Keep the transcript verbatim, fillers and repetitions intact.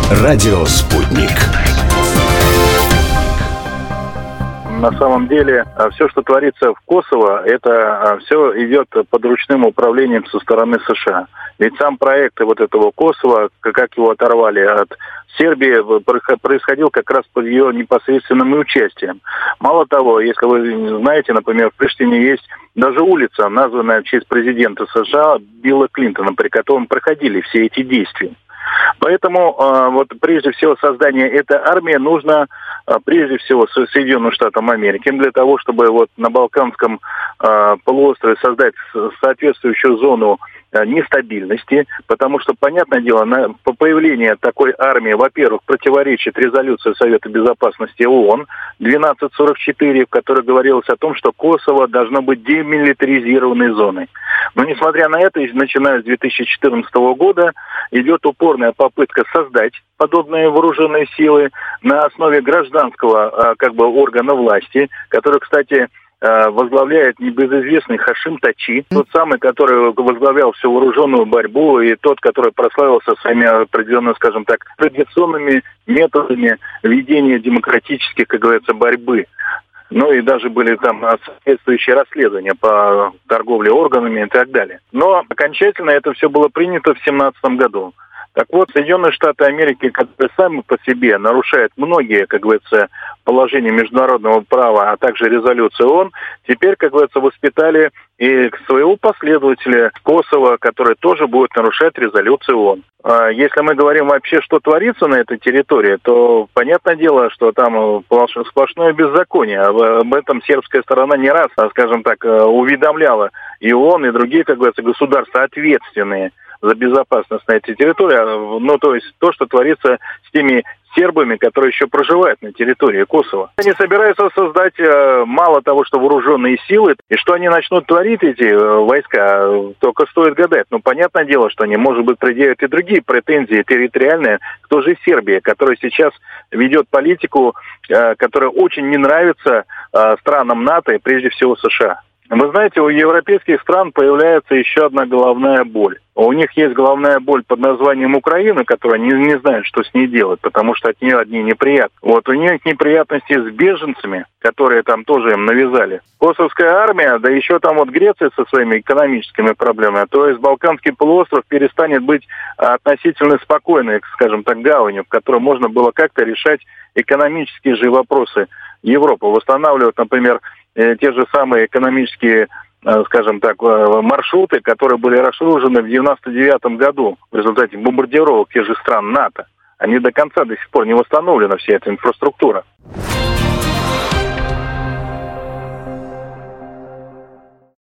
Радио «Спутник». На самом деле, все, что творится в Косово, это все идет под ручным управлением со стороны США. Ведь сам проект вот этого Косово, как его оторвали от Сербии, происходил как раз под ее непосредственным участием. Мало того, если вы знаете, например, в Приштине есть даже улица, названная в честь президента США Билла Клинтона, при котором проходили все эти действия. Поэтому вот прежде всего создание этой армии нужно прежде всего Соединенным Штатам Америки для того, чтобы вот на Балканском полуострове создать соответствующую зону нестабильности, потому что, понятное дело, на, по появлению такой армии, во-первых, противоречит резолюции Совета Безопасности ООН двенадцать сорок четыре, в которой говорилось о том, что Косово должно быть демилитаризированной зоной. Но, несмотря на это, начиная с две тысячи четырнадцатого года идет упорная попытка создать подобные вооруженные силы на основе гражданского как бы органа власти, который, кстати, возглавляет небезызвестный Хашим Тачи, тот самый, который возглавлял всю вооруженную борьбу, и тот, который прославился своими определенными, скажем так, традиционными методами ведения демократических, как говорится, борьбы. Ну и даже были там соответствующие расследования по торговле органами и так далее. Но окончательно это все было принято в семнадцатом году. Так вот, Соединенные Штаты Америки, которые сами по себе нарушают многие, как говорится, положения международного права, а также резолюции ООН, теперь, как говорится, воспитали и своего последователя Косово, который тоже будет нарушать резолюцию ООН. Если мы говорим вообще, что творится на этой территории, то понятное дело, что там сплошное беззаконие. Об этом сербская сторона не раз, скажем так, уведомляла и ООН, и другие, как говорится, государства ответственные за безопасность на этой территории, ну, то есть то, что творится с теми сербами, которые еще проживают на территории Косово. Они собираются создать мало того, что вооруженные силы, и что они начнут творить, эти войска, только стоит гадать. Ну, понятное дело, что они, может быть, предъявят и другие претензии территориальные к той же Сербии, которая сейчас ведет политику, которая очень не нравится странам НАТО и прежде всего США. Вы знаете, у европейских стран появляется еще одна головная боль. У них есть головная боль под названием Украина, которая не, не знает, что с ней делать, потому что от нее одни неприятности. Вот у них неприятности с беженцами, которые там тоже им навязали. Косовская армия, да еще там вот Греция со своими экономическими проблемами, то есть Балканский полуостров перестанет быть относительно спокойной, скажем так, гаванью, в которой можно было как-то решать экономические же вопросы Европы, восстанавливать, например, те же самые экономические, скажем так, маршруты, которые были разрушены в девяносто девятом году в результате бомбардировок тех же стран НАТО. Они до конца до сих пор не восстановлена, вся эта инфраструктура.